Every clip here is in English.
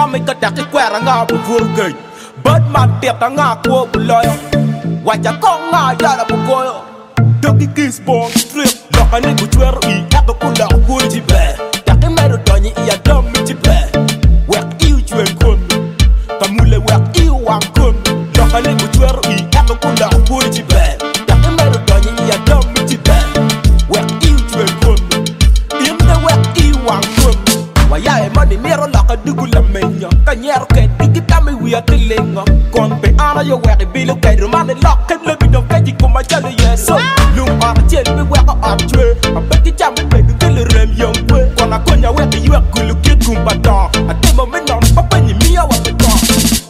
đam mấy cái đặc cái quẹt ngà bù vua kịch bớt màn tiệp ta ngà cua bù lôi Why ya con ngà ya la bù coi Doggy kiss bong strip Lock a nigga chwer i Eka kula kuri jibe Yake mero donyi iya dom mi jibe Wek iu chwen kun Kamule wek iu wang kun Lock a nigga chwer i Eka kula kuri jibe Yake mero donyi iya dom mi jibe Wek iu chwen kun Imde wek iu wang kun Waya e mani nero lock a dugu la menyo Kanyero ke digi tami wia tilingo Kon pe ana yo wek e bilo ke rumane lock and lebi dom kaji kuma jale yeso Lung ara chen mi wek a ap chwe A beki jam me pedu kele rem yong kwe Kona konya wek e yuek kulu kit kumpa don A temo menon papa ni miya wa pe don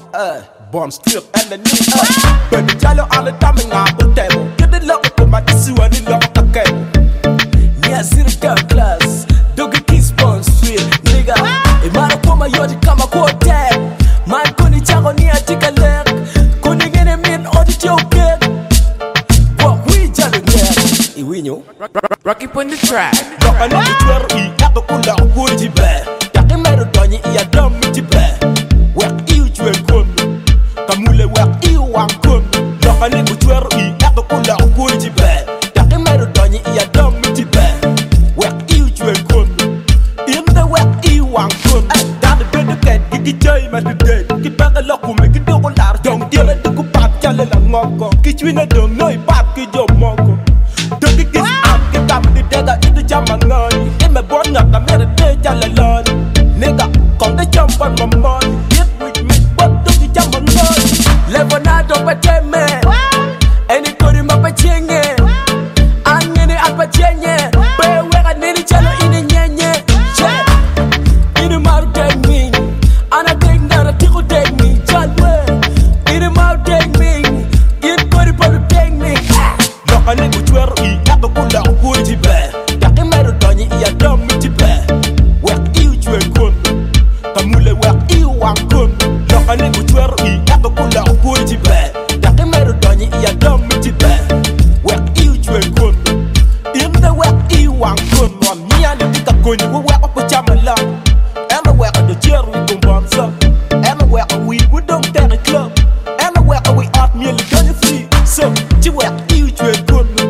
Bomb strip and the knee Pedu jalo ale tami nga po temo Kede loko kuma disiwa ni loko kakemo Nia sirika class Dogi kiss bomb strip Nigga Imara kuma yodi kama kote Man kuni chango ni atika lek Kuni ngene min audit yo kek What we jalo ngek Iwinyo Rocky on the track. Loka nigi chwer i Eka kula kuri jibe Yake mero donyi iya dom mi jibe Wek iu chwen kun Kamule wek iu wang kun Loka nigi chwer i Eka kula kuri jibe Yake mero donyi iya dom mi jibe Wek iu chwen kun Imde wek iu wang kun Dade bede ket gigi jay ma de de Ki peke loku me ki dogo lar jong Dire dugu pap chale la ngoko Ki chwine dong noi pap ki jo moko Dogi kis am ki kam di dega Idu jama ngani Ime bon ngak kamere de jale lani Nigga, kong de jump on my money Hit with me, but dogi jama ngani Leonardo pa teme Eni kuri ma pa chenye Angene al pa chenye Pe weka nini chalo ine nyenye Che Ine maru deg mi Ana deg nara tiku deg mi Jalwe Ine maru deg mi Ine kuri pa deg mi Loka nigga chwer i Eka kula kuri jibe Yake mero donyi iya dom mi jibe Wek iu chwen kun Kamule wek iu wang kun Loka nigga chwer i Eka kula kuri jibe Yake mero donyi iya dom mi jibe Wek iu chwen kun Imde wek iu wang kun Wan miya ni dika kuni we wek opo chama lang Ema wek a do cher we kumbam sa Ema wek a we don't take a club Ema wek a we art merely done free So, chi wek iu chwen kun